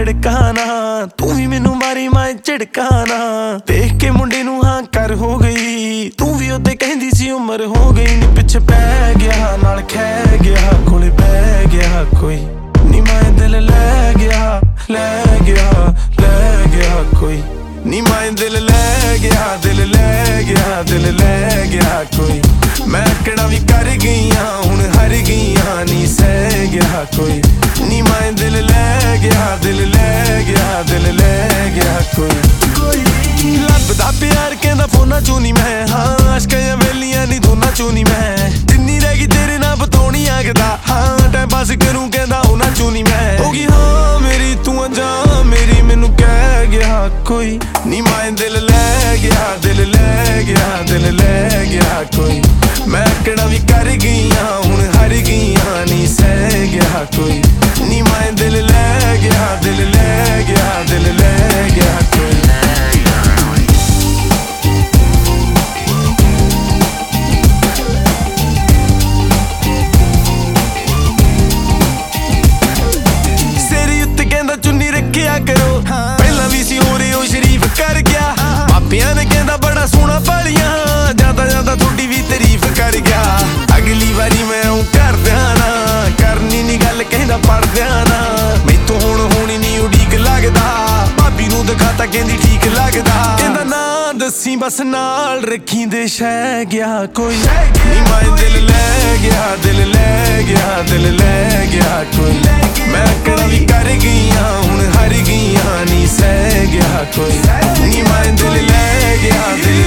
लड़काना तू भी मैनू मारी मैं झिड़काना देख के मुंडे नू हाँ कर हो गई तू भी ओते कहंदी सी उम्र हो गई नी पिछे पै गया नाल खै गया कोले पै गया कोई नी मैं दिल लै गया कोई नी मैं दिल लै गया दिल लै गया कोई मैं किहड़ा भी कर गईयां हुण हर गईयां नी सह गया कोई नी मैं दिल लै गया दिल लै गया कोई लभदा प्यार कहंदा फोना चों नी मैं हाँ अशकां वेलियां नी दोना चों नी मैं जिन्नी रह गई तेरे नाल बतौनी आखदा हाँ टाइम पास करूं कहंदा उन्हां चों नी मैं होगी हाँ मेरी तू अंजाम मेरी मैनू कह गया कोई नी मैं दिल लै गया कोई मैं किहड़ा भी कर गईयां हुण हर गईयां नी सह गया कोई नी मैं दिल लै गया कोई सिर उत्ते कहंदा चुन्नी रखिया करो पहला भी सी हो रहे हो शरीफ कर गया मापियां ने कहंदा बड़ा सोहना पालियां ज्यादा थोड़ी भी तारीफ कर गया अगली बारी मैं कर देना करनी नी गल कहंदा पढ़ देना मैथों हुण होनी नी उड़ीक लगदा भाभी नू दिखाता कहंदी ठीक लगदा कहंदा ना दसी बस नाल रखी दे शह गया कोई नी मैं दिल लै गया कोई मैं किहड़ा भी कर गईयां हुण हर गईयां नी सह गया कोई नी मैं दिल लै गया